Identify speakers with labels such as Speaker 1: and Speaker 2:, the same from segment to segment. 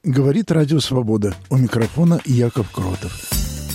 Speaker 1: Говорит Радио Свобода. У микрофона Яков Кротов.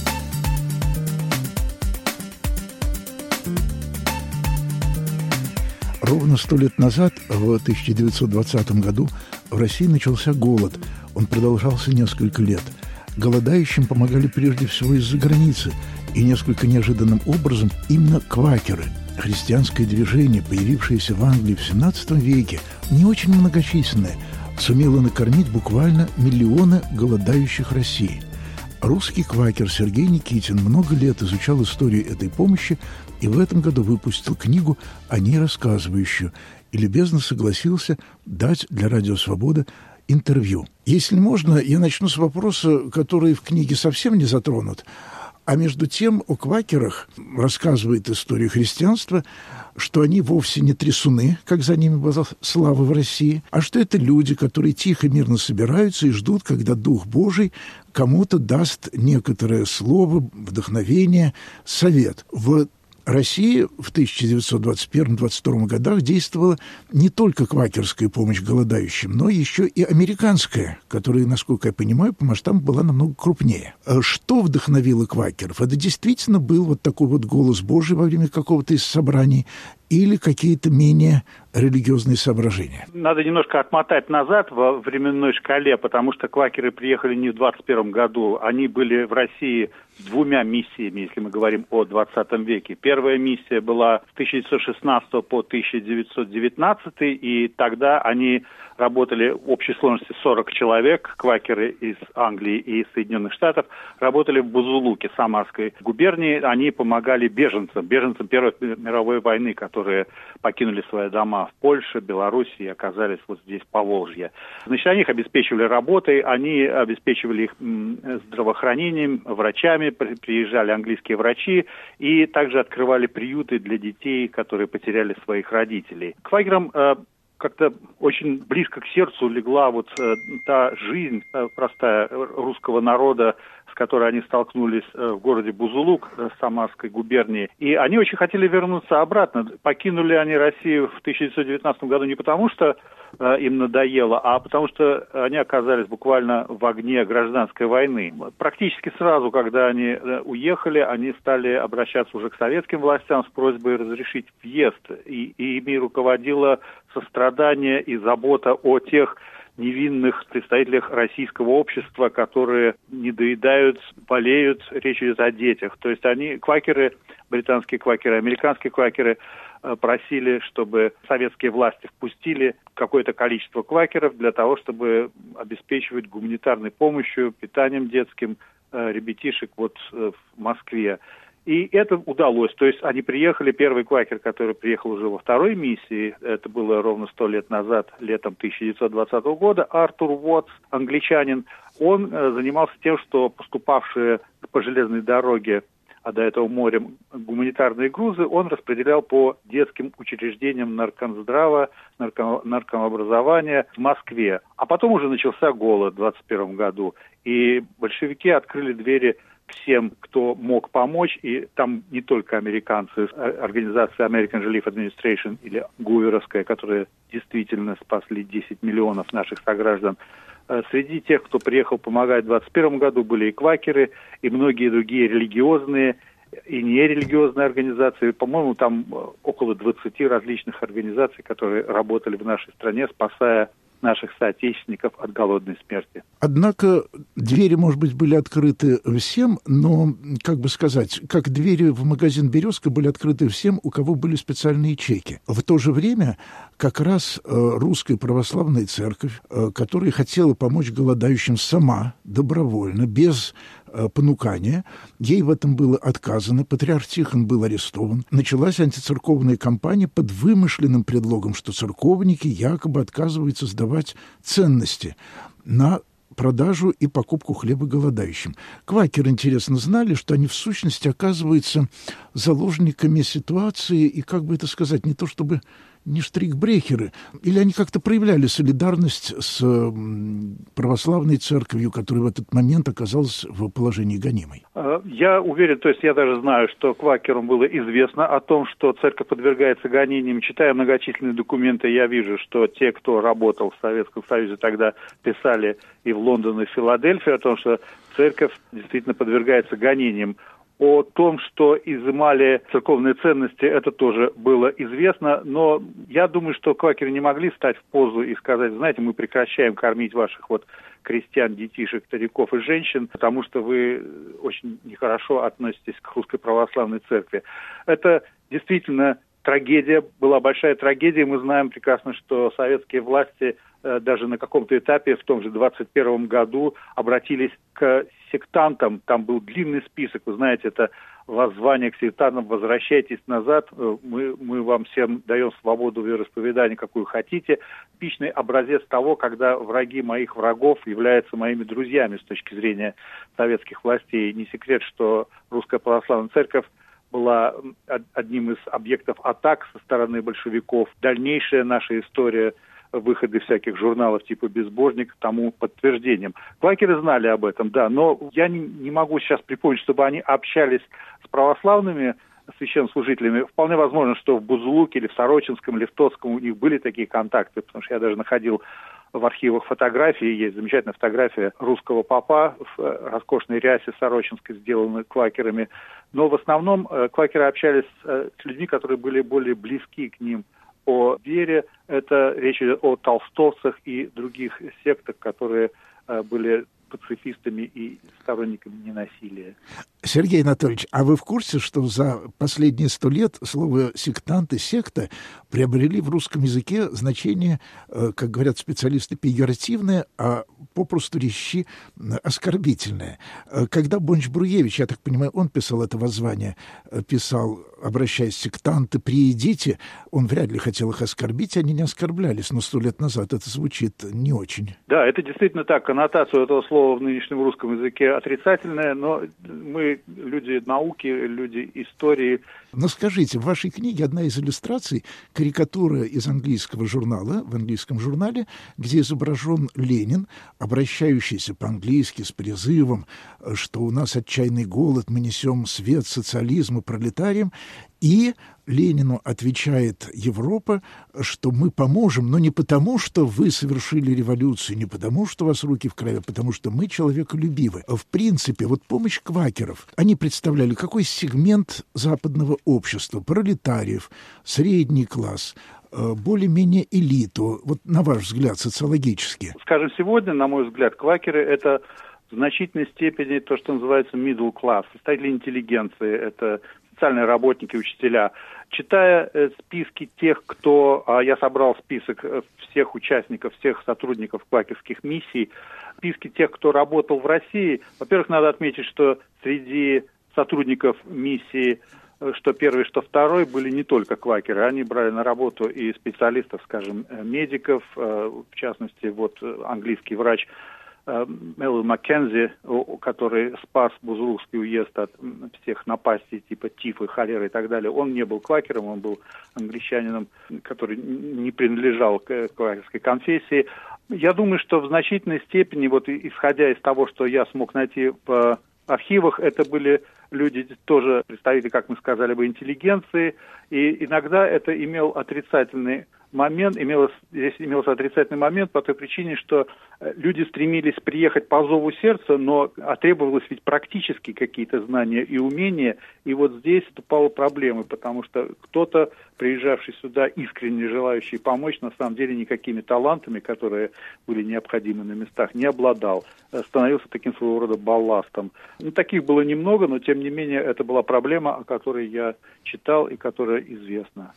Speaker 1: Ровно 100 лет назад, в 1920 году, в России начался голод. Он продолжался несколько лет. Голодающим помогали прежде всего из-за границы. И несколько неожиданным образом именно квакеры, христианское движение, появившееся в Англии в XVII веке, не очень многочисленное, сумело накормить буквально миллионы голодающих России. Русский квакер Сергей Никитин много лет изучал историю этой помощи и в этом году выпустил книгу о ней рассказывающую и любезно согласился дать для Радио Свобода интервью. Если можно, я начну с вопроса, который в книге совсем не затронут. А между тем о квакерах рассказывает история христианства, что они вовсе не трясуны, как за ними была слава в России, а что это люди, которые тихо, мирно собираются и ждут, когда Дух Божий кому-то даст некоторое слово, вдохновение, совет. В России в 1921-1922 годах действовала не только квакерская помощь голодающим, но еще и американская, которая, насколько я понимаю, по масштабам была намного крупнее. Что вдохновило квакеров? Это действительно был вот такой вот голос Божий во время какого-то из собраний или какие-то менее религиозные соображения?
Speaker 2: Надо немножко отмотать назад во временной шкале, потому что квакеры приехали не в 21 году. Они были в России с двумя миссиями, если мы говорим о 20 веке. Первая миссия была с 1916 по 1919, и тогда они работали в общей сложности 40 человек, квакеры из Англии и Соединенных Штатов, работали в Бузулуке, Самарской губернии. Они помогали беженцам Первой мировой войны, которые покинули свои дома в Польше, Белоруссии и оказались вот здесь, в Поволжье. Значит, они их обеспечивали работой, они обеспечивали их здравоохранением, врачами, приезжали английские врачи и также открывали приюты для детей, которые потеряли своих родителей. Квакерам как-то очень близко к сердцу легла вот та жизнь простая русского народа, с которой они столкнулись в городе Бузулук Самарской губернии. И они очень хотели вернуться обратно. Покинули они Россию в 1919 году не потому, что им надоело, а потому что они оказались буквально в огне гражданской войны. Практически сразу, когда они уехали, они стали обращаться уже к советским властям с просьбой разрешить въезд. И ими руководило сострадание и забота о тех невинных представителях российского общества, которые недоедают, болеют, речь идет о детях. То есть они, квакеры, британские квакеры, американские квакеры, просили, чтобы советские власти впустили какое-то количество квакеров для того, чтобы обеспечивать гуманитарной помощью, питанием детским ребятишек вот в Москве. И это удалось. То есть они приехали, первый квакер, который приехал уже во второй миссии, это было ровно 100 лет назад, летом 1920 года, Артур Уотс, англичанин, он занимался тем, что поступавшие по железной дороге, а до этого морем, гуманитарные грузы он распределял по детским учреждениям наркомздрава, наркомобразования в Москве. А потом уже начался голод в 1921 году, и большевики открыли двери всем, кто мог помочь, и там не только американцы, организация American Relief Administration или гуверовская, которые действительно спасли 10 миллионов наших сограждан. Среди тех, кто приехал помогать в 2021 году, были и квакеры, и многие другие религиозные и нерелигиозные организации. По-моему, там около 20 различных организаций, которые работали в нашей стране, спасая наших соотечественников от голодной смерти.
Speaker 1: Однако двери, может быть, были открыты всем, но, как бы сказать, как двери в магазин «Березка» были открыты всем, у кого были специальные чеки. В то же время как раз Русская Православная Церковь, которая хотела помочь голодающим сама, добровольно, без понукания, ей в этом было отказано, патриарх Тихон был арестован. Началась антицерковная кампания под вымышленным предлогом, что церковники якобы отказываются сдавать ценности на продажу и покупку хлеба голодающим. Квакеры, интересно, знали, что они в сущности оказываются заложниками ситуации и, как бы это сказать, не то чтобы не штрихбрехеры, или они как-то проявляли солидарность с православной церковью, которая в этот момент оказалась в положении гонимой?
Speaker 2: Я уверен, то есть я даже знаю, что квакерам было известно о том, что церковь подвергается гонениям. Читая многочисленные документы, я вижу, что те, кто работал в Советском Союзе, тогда писали и в Лондон, и в Филадельфию о том, что церковь действительно подвергается гонениям. О том, что изымали церковные ценности, это тоже было известно, но я думаю, что квакеры не могли встать в позу и сказать, знаете, мы прекращаем кормить ваших вот крестьян, детишек, стариков и женщин, потому что вы очень нехорошо относитесь к Русской Православной Церкви. Это действительно трагедия, была большая трагедия. Мы знаем прекрасно, что советские власти даже на каком-то этапе в том же 21 году обратились к сектантам. Там был длинный список, вы знаете, это воззвание к сектантам: возвращайтесь назад, мы вам всем даем свободу вероисповедания, какую хотите. Типичный образец того, когда враги моих врагов являются моими друзьями с точки зрения советских властей. Не секрет, что Русская Православная Церковь была одним из объектов атак со стороны большевиков. Дальнейшая наша история, выходы всяких журналов типа «Безбожник» тому подтверждением. Квакеры знали об этом, да, но я не могу сейчас припомнить, чтобы они общались с православными священнослужителями. Вполне возможно, что в Бузулуке или в Сорочинском, или в Тотском у них были такие контакты, потому что я даже находил в архивах фотографии, есть замечательная фотография русского попа в роскошной рясе сорочинской, сделанной квакерами. Но в основном квакеры общались с людьми, которые были более близки к ним по вере. Это речь идет о толстовцах и других сектах, которые были пацифистами и сторонниками ненасилия.
Speaker 1: Сергей Анатольевич, а вы в курсе, что за последние 100 лет слово «сектант» и «секта» приобрели в русском языке значение, как говорят специалисты, пеjoративное, а попросту речи оскорбительное? Когда Бонч-Бруевич, я так понимаю, он писал это воззвание, писал, обращаясь к «сектанты, приидите», он вряд ли хотел их оскорбить, они не оскорблялись, но 100 лет назад это звучит не очень.
Speaker 2: Да, это действительно так. Коннотация этого слова в нынешнем русском языке отрицательная, но мы люди науки, люди истории.
Speaker 1: Но скажите, в вашей книге одна из иллюстраций — карикатура из английского журнала, в английском журнале, где изображен Ленин, обращающийся по-английски с призывом, что у нас отчаянный голод, мы несем свет социализма пролетариям, и Ленину отвечает Европа, что мы поможем, но не потому, что вы совершили революцию, не потому, что у вас руки в крови, а потому что мы человеколюбивы. В принципе, вот помощь квакеров, они представляли какой сегмент западного общества, пролетариев, средний класс, более-менее элиту, вот на ваш взгляд, социологически?
Speaker 2: Скажем, сегодня, на мой взгляд, квакеры — это в значительной степени то, что называется middle class, представители интеллигенции, это социальные работники, учителя. Читая списки тех, кто... Я собрал список всех участников, всех сотрудников квакерских миссий, списки тех, кто работал в России. Во-первых, надо отметить, что среди сотрудников миссии, что первый, что второй, были не только квакеры. Они брали на работу и специалистов, скажем, медиков, в частности, вот английский врач Мэллоу Маккензи, который спас Бузулукский уезд от всех напастей типа тифа, холеры и так далее. Он не был квакером, он был англичанином, который не принадлежал к квакерской конфессии. Я думаю, что в значительной степени, вот исходя из того, что я смог найти в архивах, это были люди тоже представители, как мы сказали бы, интеллигенции, и иногда это имел отрицательный момент, имелся отрицательный момент по той причине, что люди стремились приехать по зову сердца, но требовалось ведь практически какие-то знания и умения, и вот здесь вступала проблема, потому что кто-то, приезжавший сюда, искренне желающий помочь, на самом деле никакими талантами, которые были необходимы на местах, не обладал, становился таким своего рода балластом. Таких было немного, но тем не менее это была проблема, о которой я читал и которая известна.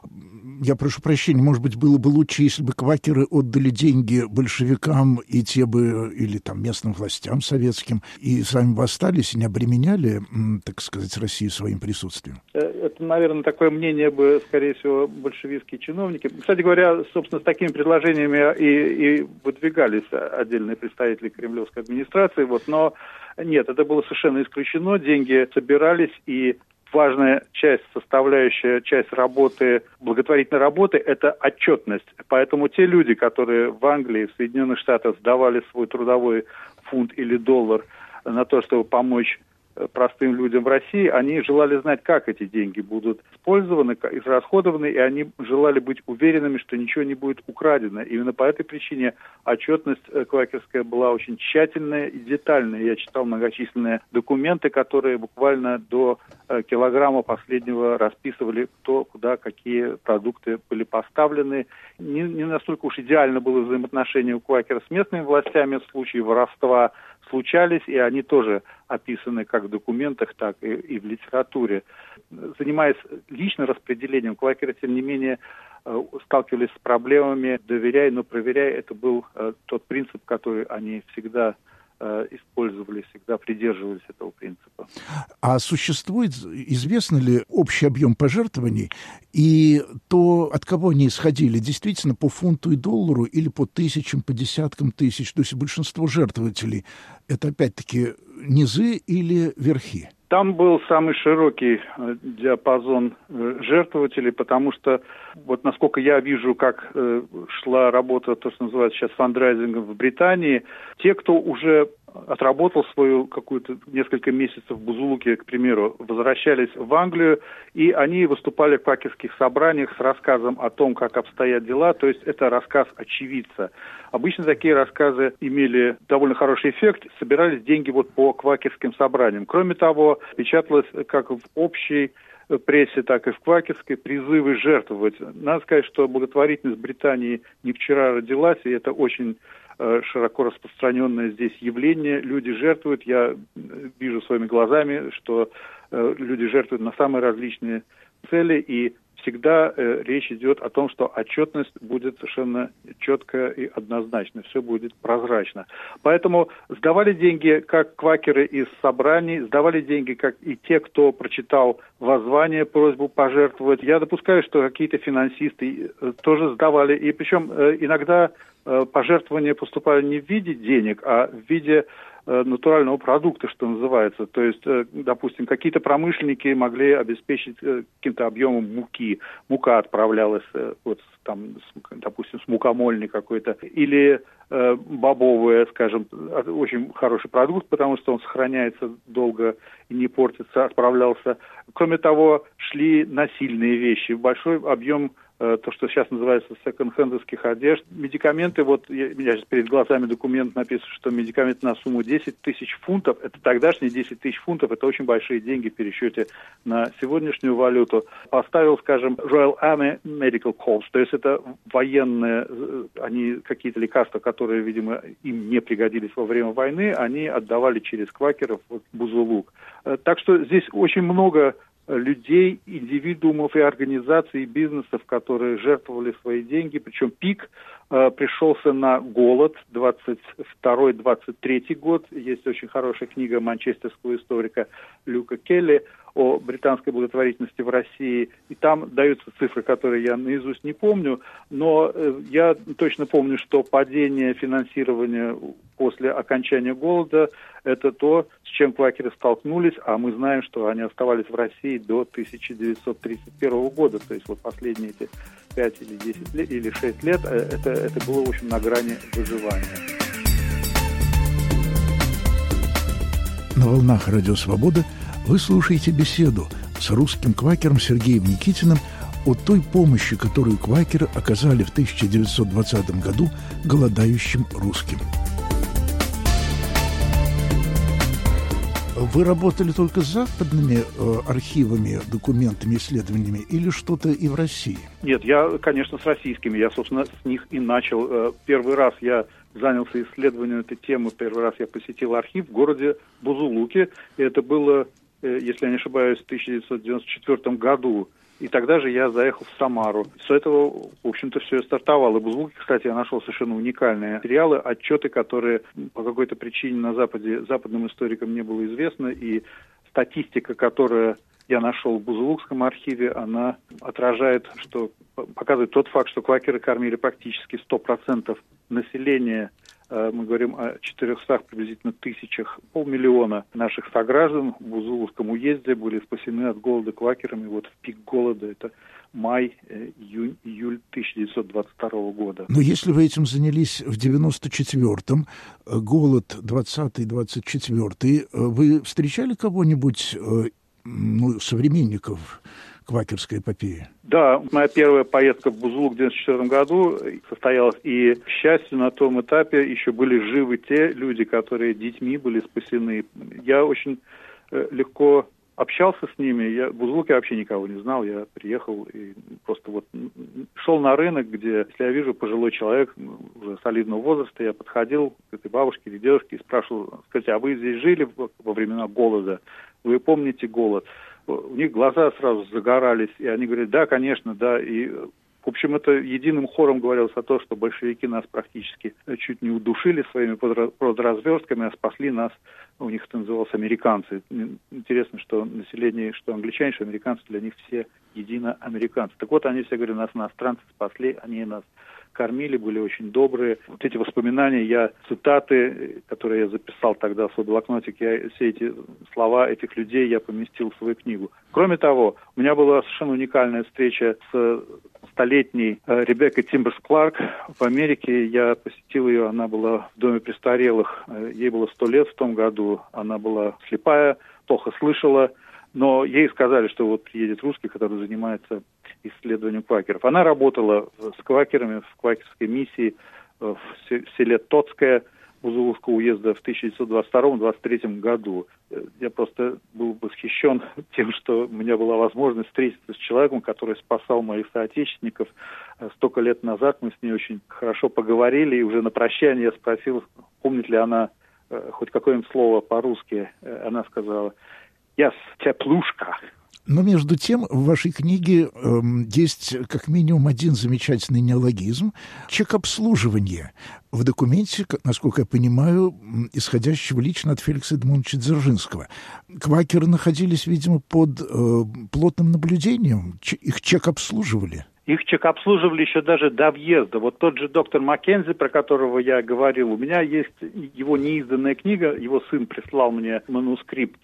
Speaker 1: Я прошу прощения, может быть, было бы лучше, если бы квакеры отдали деньги большевикам и те бы, или там местным властям советским, и сами бы остались и не обременяли, так сказать, Россию своим присутствием?
Speaker 2: Это, наверное, такое мнение бы, скорее всего, большевистские чиновники. Кстати говоря, собственно, с такими предложениями и выдвигались отдельные представители кремлевской администрации, но нет, это было совершенно исключено, деньги собирались, и важная часть, составляющая часть работы, благотворительной работы, это отчетность. Поэтому те люди, которые в Англии, в Соединенных Штатах сдавали свой трудовой фунт или доллар на то, чтобы помочь простым людям в России, они желали знать, как эти деньги будут использованы, израсходованы, и они желали быть уверенными, что ничего не будет украдено. Именно по этой причине отчетность квакерская была очень тщательная и детальная. Я читал многочисленные документы, которые буквально до килограмма последнего расписывали, кто, куда, какие продукты были поставлены. Не настолько уж идеально было взаимоотношение у квакера с местными властями, случаи воровства случались, и они тоже описаны как в документах, так и в литературе. Занимаясь личным распределением, квакеры, тем не менее, сталкивались с проблемами «доверяй, но проверяй». Это был тот принцип, который они всегда использовали, всегда придерживались этого принципа.
Speaker 1: А существует, известно ли общий объем пожертвований и то, от кого они исходили, действительно по фунту и доллару или по тысячам, по десяткам тысяч? То есть большинство жертвователей — это опять-таки низы или верхи?
Speaker 2: Там был самый широкий диапазон жертвователей, потому что, вот насколько я вижу, как шла работа, то, что называется сейчас фандрайзингом в Британии, те, кто уже отработал свою какую-то несколько месяцев в Бузулуке, к примеру, возвращались в Англию, и они выступали в квакерских собраниях с рассказом о том, как обстоят дела, то есть это рассказ очевидца. Обычно такие рассказы имели довольно хороший эффект, собирались деньги вот по квакерским собраниям. Кроме того, печаталось как в общей прессе, так и в квакерской призывы жертвовать. Надо сказать, что благотворительность в Британии не вчера родилась, и это очень широко распространенное здесь явление. Люди жертвуют. Я вижу своими глазами, что люди жертвуют на самые различные цели, и всегда речь идет о том, что отчетность будет совершенно четкая и однозначная, все будет прозрачно. Поэтому сдавали деньги как квакеры из собраний, сдавали деньги как и те, кто прочитал воззвание, просьбу пожертвовать. Я допускаю, что какие-то финансисты тоже сдавали, и причем иногда пожертвования поступали не в виде денег, а в виде натурального продукта, что называется. То есть, допустим, какие-то промышленники могли обеспечить каким-то объемом муки. Мука отправлялась, вот, там, допустим, с мукомольни какой-то. Или бобовые, скажем, очень хороший продукт, потому что он сохраняется долго и не портится, отправлялся. Кроме того, шли насильные вещи. Большой объем то, что сейчас называется секонд-хендовских одежд. Медикаменты, вот у меня сейчас перед глазами документ написан, что медикаменты на сумму 10 тысяч фунтов, это тогдашние 10 тысяч фунтов, это очень большие деньги в пересчете на сегодняшнюю валюту. Поставил, скажем, Royal Army Medical Corps, то есть это военные, они какие-то лекарства, которые, видимо, им не пригодились во время войны, они отдавали через квакеров в Бузулук. Так что здесь очень много людей, индивидуумов и организаций, и бизнесов, которые жертвовали свои деньги. Причем пик пришелся на голод 22-23 год. Есть очень хорошая книга манчестерского историка Люка Келли о британской благотворительности в России. И там даются цифры, которые я наизусть не помню, но я точно помню, что падение финансирования после окончания голода – это то, с чем квакеры столкнулись, а мы знаем, что они оставались в России до 1931 года, то есть вот последние эти 5 или 10 лет, или 6 лет, это было, в общем, на грани выживания.
Speaker 1: На волнах Радио Свобода вы слушаете беседу с русским квакером Сергеем Никитиным о той помощи, которую квакеры оказали в 1920 году голодающим русским. Вы работали только с западными архивами, документами, исследованиями или что-то и в России?
Speaker 2: Нет, я, конечно, с российскими. Я, собственно, с них и начал. Первый раз я занялся исследованием этой темы. Первый раз я посетил архив в городе Бузулуке. И это было, если я не ошибаюсь, в 1994 году. И тогда же я заехал в Самару. С этого, в общем-то, все и стартовало. В Бузулуке, кстати, я нашел совершенно уникальные материалы, отчеты, которые по какой-то причине на Западе западным историкам не было известно. И статистика, которая я нашел в Бузулукском архиве, она отражает, что показывает тот факт, что квакеры кормили практически 100% населения Мы говорим о 400 приблизительно тысячах, 500 000 наших сограждан в Бузулукском уезде были спасены от голода квакерами. Вот в пик голода это май, июль 1922 года.
Speaker 1: Но если вы этим занялись в 94-м, голод 20-й, 24-й, вы встречали кого-нибудь, современников квакерской эпопеи?
Speaker 2: Да, моя первая поездка в Бузулук в 1994 году состоялась, и, к счастью, на том этапе еще были живы те люди, которые детьми были спасены. Я очень легко общался с ними. Я в Бузулуке вообще никого не знал. Я приехал и просто шел на рынок, где, если я вижу пожилой человек уже солидного возраста, я подходил к этой бабушке или девушке и спрашивал: скажите, а вы здесь жили во времена голода? Вы помните голод? У них глаза сразу загорались, и они говорят: да, конечно, да. И, в общем, это единым хором говорилось о том, что большевики нас практически чуть не удушили своими продразверстками, а спасли нас, у них это называлось, американцы. Интересно, что население, что англичане, что американцы, для них все единоамериканцы. Так вот, они все говорят: нас иностранцы спасли, они нас кормили, были очень добрые. Вот эти воспоминания, цитаты, которые я записал тогда в свой блокнотик, все эти слова этих людей я поместил в свою книгу. Кроме того, у меня была совершенно уникальная встреча с столетней Ребеккой Тимберс-Кларк в Америке. Я посетил ее, она была в доме престарелых, ей было 100 лет в том году, она была слепая, плохо слышала, но ей сказали, что вот приедет русский, который занимается исследованием квакеров. Она работала с квакерами в квакерской миссии в селе Тоцкое Бузулукского уезда в 1922-1923 году. Я просто был восхищен тем, что у меня была возможность встретиться с человеком, который спасал моих соотечественников. Столько лет назад мы с ней очень хорошо поговорили, и уже на прощание я спросил, помнит ли она хоть какое-нибудь слово по-русски. Она сказала: «Yes, теплушка».
Speaker 1: Но между тем в вашей книге есть как минимум один замечательный неологизм – чек-обслуживание. В документе, насколько я понимаю, исходящего лично от Феликса Эдмундовича Дзержинского. Квакеры находились, видимо, под плотным наблюдением, их чек-обслуживали.
Speaker 2: Их чек-обслуживали еще даже до въезда. Вот тот же доктор Маккензи, про которого я говорил, у меня есть его неизданная книга, его сын прислал мне манускрипт,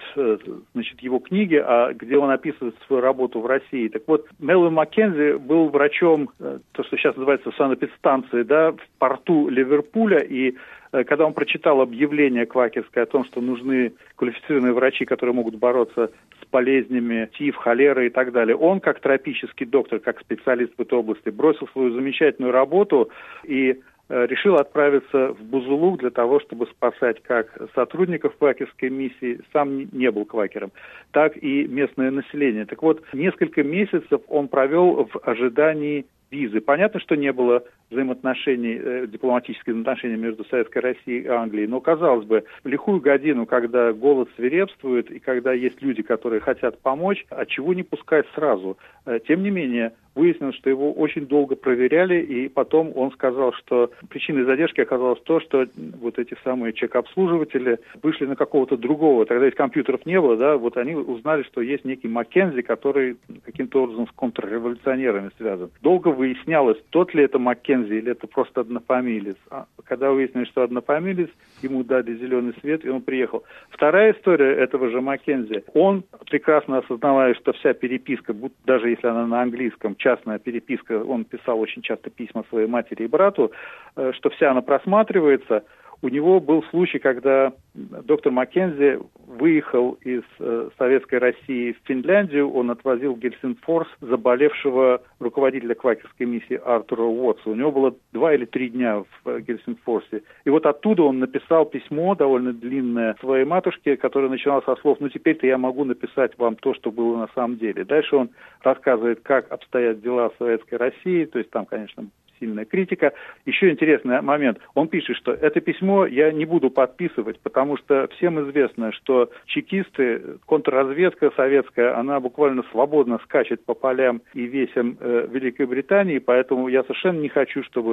Speaker 2: его книги, где он описывает свою работу в России. Так вот, Мелвин Маккензи был врачом, то, что сейчас называется санэпидстанции, в порту Ливерпуля, и когда он прочитал объявление квакерское о том, что нужны квалифицированные врачи, которые могут бороться с болезнями тиф, холеры и так далее, он, как тропический доктор, как специалист в этой области, бросил свою замечательную работу и решил отправиться в Бузулук для того, чтобы спасать как сотрудников квакерской миссии, сам не был квакером, так и местное население. Так вот, несколько месяцев он провел в ожидании визы. Понятно, что не было взаимоотношений, дипломатических отношений между Советской Россией и Англией, но, казалось бы, в лихую годину, когда голод свирепствует и когда есть люди, которые хотят помочь, а чего не пускать сразу? Тем не менее, выяснилось, что его очень долго проверяли, и потом он сказал, что причиной задержки оказалось то, что вот эти самые чек-обслуживатели вышли на какого-то другого, тогда ведь компьютеров не было, вот они узнали, что есть некий Маккензи, который каким-то образом с контрреволюционерами связан. Долго выяснялось, тот ли это Маккензи или это просто однофамилец. А когда выяснилось, что однофамилец, ему дали зеленый свет, и он приехал. Вторая история этого же Маккензи. Он, прекрасно осознавая, что вся переписка, даже если она на английском, частная переписка, он писал очень часто письма своей матери и брату, что вся она просматривается. У него был случай, когда доктор Маккензи выехал из Советской России в Финляндию, он отвозил в Гельсингфорс заболевшего руководителя квакерской миссии Артура Уотса. У него было 2 или 3 дня в Гельсингфорсе. И вот оттуда он написал письмо, довольно длинное, своей матушке, которое начиналось со слов: «Ну, теперь-то я могу написать вам то, что было на самом деле». Дальше он рассказывает, как обстоят дела в Советской России, то есть там, конечно, сильная критика. Еще интересный момент. Он пишет, что это письмо я не буду подписывать, потому что всем известно, что чекисты, контрразведка советская, она буквально свободно скачет по полям и весям Великой Британии, поэтому я совершенно не хочу, чтобы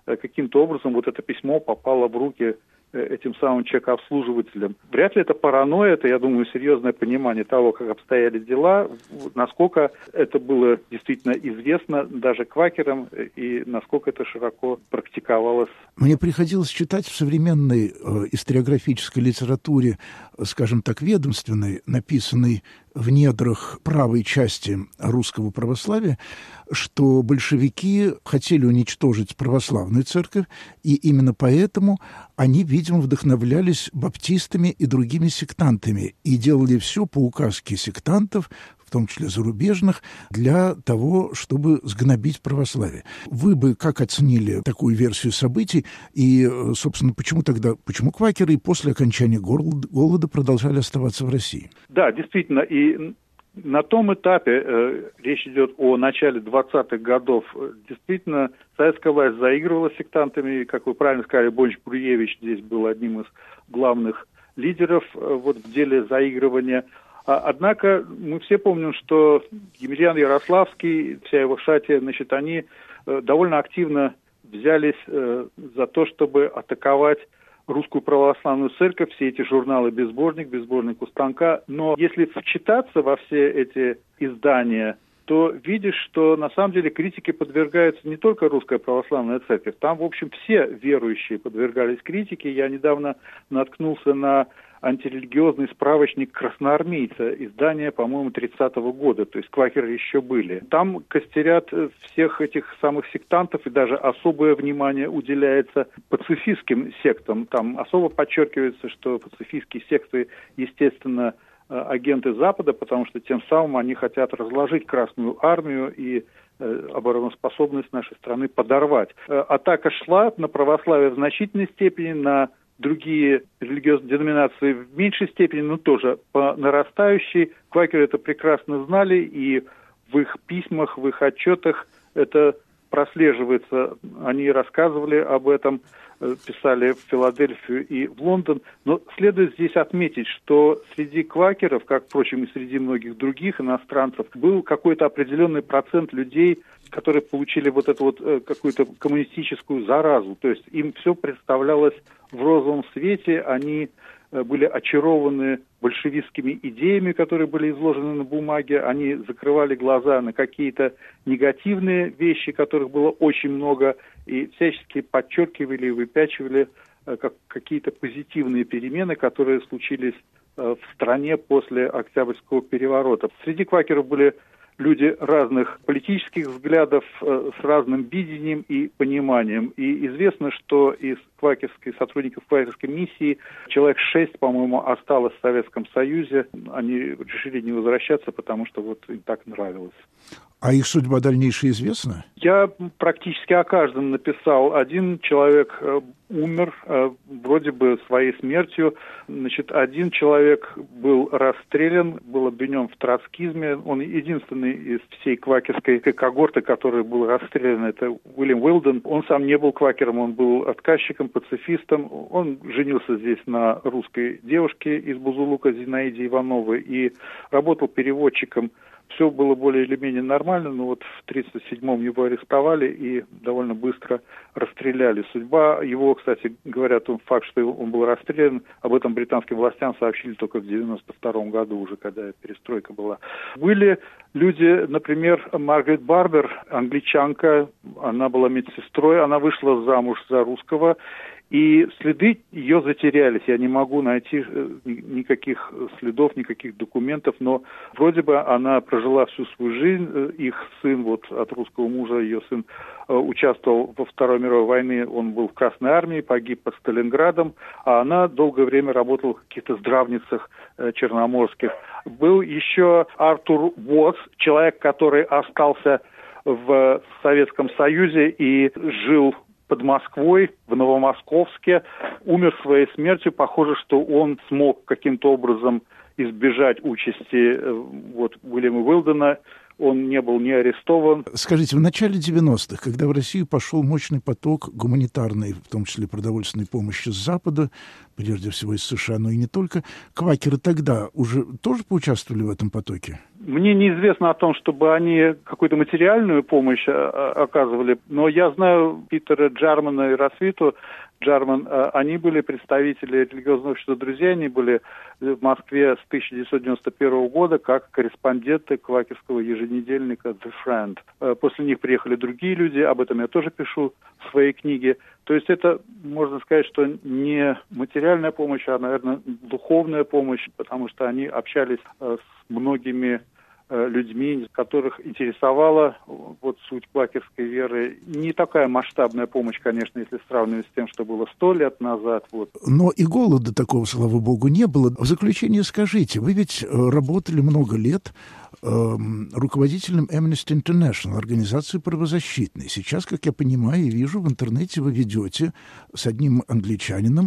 Speaker 2: каким-то образом вот это письмо попало в руки этим самым чекообслуживателям. Вряд ли это паранойя, это, я думаю, серьезное понимание того, как обстояли дела, насколько это было действительно известно даже квакерам и насколько это широко практиковалось.
Speaker 1: Мне приходилось читать в современной историографической литературе, скажем так, ведомственной, написанной в недрах правой части русского православия, что большевики хотели уничтожить православную церковь, и именно поэтому они, видимо, вдохновлялись баптистами и другими сектантами и делали все по указке сектантов, в том числе зарубежных, для того, чтобы сгнобить православие. Вы бы как оценили такую версию событий? И, собственно, почему квакеры после окончания голода продолжали оставаться в России?
Speaker 2: Да, действительно, и на том этапе, речь идет о начале 20-х годов, действительно, советская власть заигрывала с сектантами, как вы правильно сказали, Бонч Бруевич здесь был одним из главных лидеров в деле заигрывания. Однако мы все помним, что Емельян Ярославский, вся его шатия, значит, они довольно активно взялись за то, чтобы атаковать русскую православную церковь, все эти журналы «Безбожник у станка». Но если вчитаться во все эти издания, то видишь, что на самом деле критике подвергается не только русская православная церковь. Там, в общем, все верующие подвергались критике. Я недавно наткнулся на антирелигиозный справочник красноармейца, издание, по-моему, 30-го года, то есть квакеры еще были. Там костерят всех этих самых сектантов, и даже особое внимание уделяется пацифистским сектам. Там особо подчеркивается, что пацифистские секты, естественно, агенты Запада, потому что тем самым они хотят разложить Красную армию и обороноспособность нашей страны подорвать. Атака шла на православие в значительной степени, на другие религиозные деноминации в меньшей степени, но тоже по нарастающей. Квакеры это прекрасно знали, и в их письмах, в их отчетах это прослеживается. Они рассказывали об этом, писали в Филадельфию и в Лондон. Но следует здесь отметить, что среди квакеров, как, впрочем, и среди многих других иностранцев, был какой-то определенный процент людей, которые получили вот эту вот какую-то коммунистическую заразу. То есть им все представлялось в розовом свете, они были очарованы большевистскими идеями, которые были изложены на бумаге, они закрывали глаза на какие-то негативные вещи, которых было очень много, и всячески подчеркивали и выпячивали какие-то позитивные перемены, которые случились в стране после Октябрьского переворота. Среди квакеров были люди разных политических взглядов, с разным видением и пониманием. И известно, что из сотрудников квакерской миссии человек 6, по-моему, осталось в Советском Союзе. Они решили не возвращаться, потому что вот им так нравилось.
Speaker 1: А их судьба дальнейшая известна?
Speaker 2: Я практически о каждом написал. Один человек умер, вроде бы своей смертью. Значит, один человек был расстрелян, был обвинен в троцкизме. Он единственный из всей квакерской когорты, который был расстрелян, это Уильям Уилден. Он сам не был квакером, он был отказчиком, пацифистом. Он женился здесь на русской девушке из Бузулука, Зинаиде Ивановой, и работал переводчиком. Все было более или менее нормально, но вот в 1937-м его арестовали и довольно быстро расстреляли. Судьба его, кстати, говорят, факт, что он был расстрелян, об этом британским властям сообщили только в 1992 году уже, когда перестройка была. Были люди, например, Маргарет Барбер, англичанка, она была медсестрой, она вышла замуж за русского, и следы ее затерялись. Я не могу найти никаких следов, никаких документов, но вроде бы она прожила всю свою жизнь. Их сын, вот от русского мужа, ее сын, участвовал во Второй мировой войне, он был в Красной армии, погиб под Сталинградом, а она долгое время работала в каких-то здравницах черноморских. Был еще Артур Уотс, человек, который остался в Советском Союзе и жил под Москвой, в Новомосковске, умер своей смертью. Похоже, что он смог каким-то образом избежать участи Уильяма Уилдена. Он не был не арестован.
Speaker 1: Скажите, в начале 90-х, когда в Россию пошел мощный поток гуманитарной, в том числе продовольственной помощи с Запада, прежде всего из США, но и не только, квакеры тогда уже тоже поучаствовали в этом потоке?
Speaker 2: Мне неизвестно о том, чтобы они какую-то материальную помощь оказывали, но я знаю Питера Джармана и Росвиту Джарман, они были представители религиозного общества «Друзья», они были в Москве с 1991 года как корреспонденты квакерского еженедельника «The Friend». После них приехали другие люди, об этом я тоже пишу в своей книге. То есть это, можно сказать, что не материальная помощь, а, наверное, духовная помощь, потому что они общались с многими людьми, которых интересовала вот суть квакерской веры. Не такая масштабная помощь, конечно, если сравнивать с тем, что было 100 лет назад. Вот.
Speaker 1: Но и голода такого, слава богу, не было. В заключение скажите, вы ведь работали много лет руководителем Amnesty International, организации правозащитной. Сейчас, как я понимаю и вижу, в интернете вы ведете с одним англичанином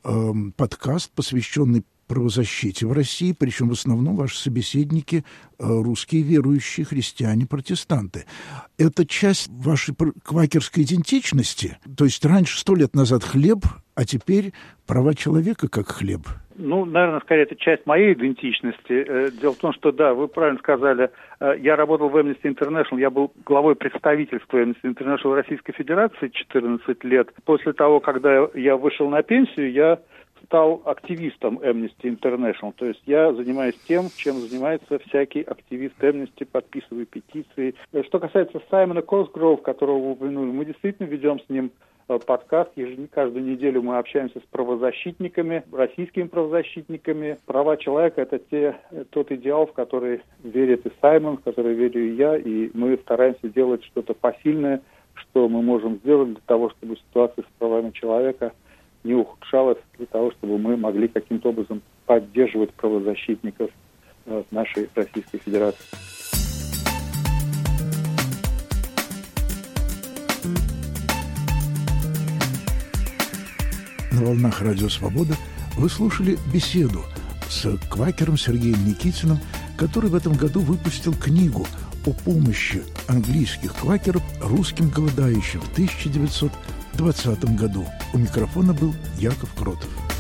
Speaker 1: подкаст, посвященный правозащите в России, причем в основном ваши собеседники русские верующие христиане, протестанты. Это часть вашей квакерской идентичности? То есть раньше, 100 лет назад хлеб, а теперь права человека как хлеб?
Speaker 2: Ну, наверное, скорее, это часть моей идентичности. Дело в том, что, да, вы правильно сказали, я работал в Amnesty International, я был главой представительства Amnesty International в Российской Федерации 14 лет. После того, когда я вышел на пенсию, я стал активистом Amnesty International. То есть я занимаюсь тем, чем занимается всякий активист Amnesty, подписываю петиции. Что касается Саймона Косгрова, которого вы упомянули, мы действительно ведем с ним подкаст. Каждую неделю мы общаемся с правозащитниками, российскими правозащитниками. Права человека – это тот идеал, в который верит и Саймон, в который верю и я, и мы стараемся делать что-то посильное, что мы можем сделать для того, чтобы ситуация с правами человека не ухудшалась, для того, чтобы мы могли каким-то образом поддерживать правозащитников нашей Российской Федерации.
Speaker 1: На волнах Радио Свобода вы слушали беседу с квакером Сергеем Никитиным, который в этом году выпустил книгу о помощи английских квакеров русским голодающим в 1920 году. У микрофона был Яков Кротов.